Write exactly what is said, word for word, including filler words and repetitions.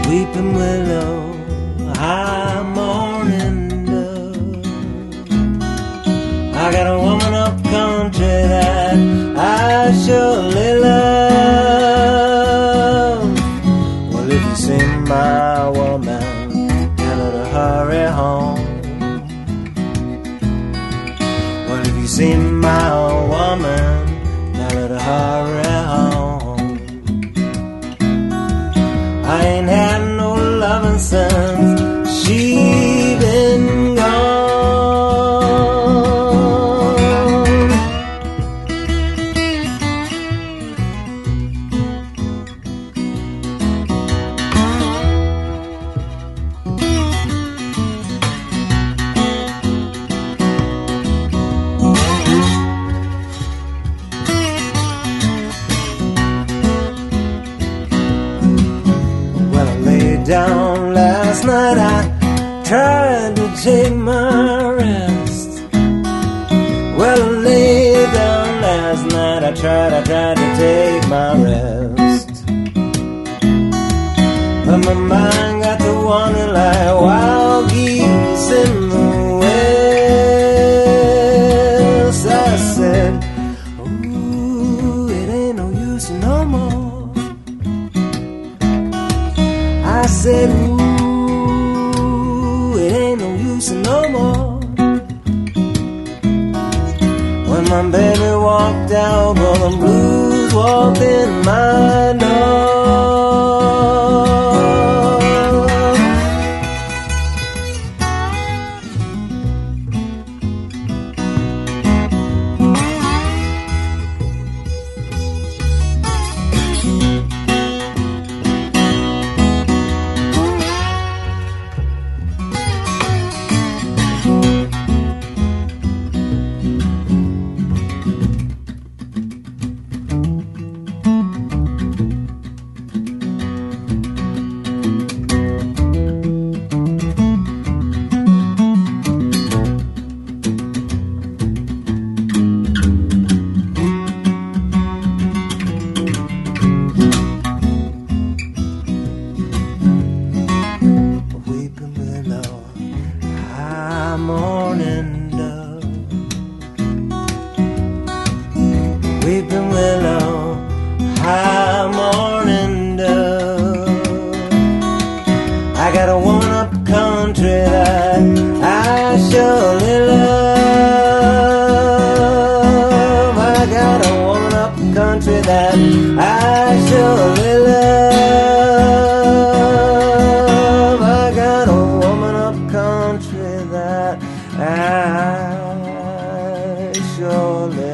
weeping willow, high morning dove. I got a woman up country that I surely love. Well, if you see my woman, tell her to hurry home. Well, if you see my woman, tell her to hurry home. I ain't had no loving since she been gone. Down last night, I tried to take my rest. Well, I lay down last night, I tried, I tried to take my rest. But my mind got to wandering like wild geese in the west. I said, ooh, it ain't no use no more. I said, ooh, it ain't no use no more. When my baby walked out, well, the blues walked in my door. Morning dove, weeping willow, high morning dove. I got a woman up country that I surely love. I got a woman up country that I surely love. I got a woman up country that I surely